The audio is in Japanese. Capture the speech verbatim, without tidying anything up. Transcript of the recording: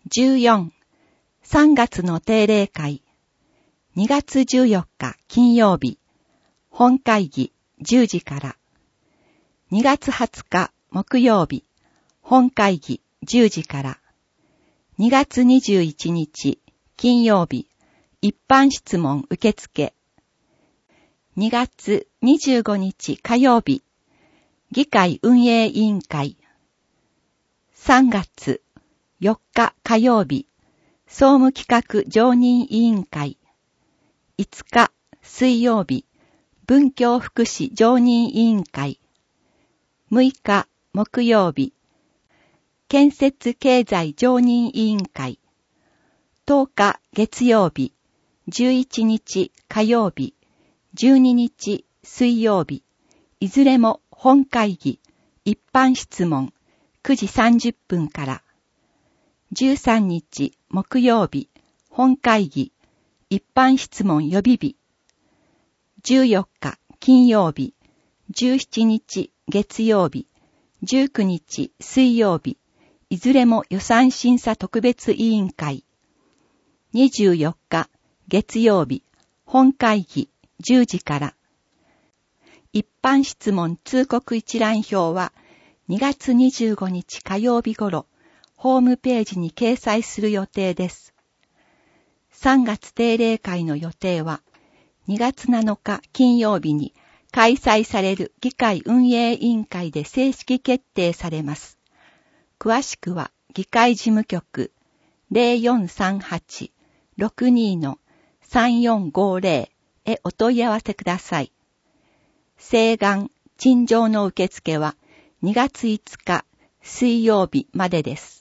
じゅうよん、さんがつの定例会。にがつじゅうよっか金曜日。本会議じゅうじから。にがつはつか木曜日。本会議じゅうじから。にがつにじゅういちにち金曜日。一般質問受付。にがつにじゅうごにち火曜日。議会運営委員会。さんがつよっか火曜日。総務企画常任委員会。いつか水曜日。文教福祉常任委員会。むいか木曜日。建設経済常任委員会。とおか月曜日。じゅういちにち火曜日。じゅうににち水曜日。いずれも本会議。一般質問くじさんじゅっぷんから。じゅうさんにち木曜日。本会議。一般質問予備日。じゅうよっか金曜日。じゅうしちにち月曜日。じゅうくにち水曜日。いずれも予算審査特別委員会。にじゅうよっか月曜日。本会議じゅうじから。一般質問通告一覧表はにがつにじゅうごにち火曜日頃、ホームページに掲載する予定です。さんがつ定例会の予定は、にがつなのか金曜日に開催される議会運営委員会で正式決定されます。詳しくは議会事務局 ゼロよんさんはち ろくに さんよんごゼロ へお問い合わせください。請願、陳情の受付はにがついつか水曜日までです。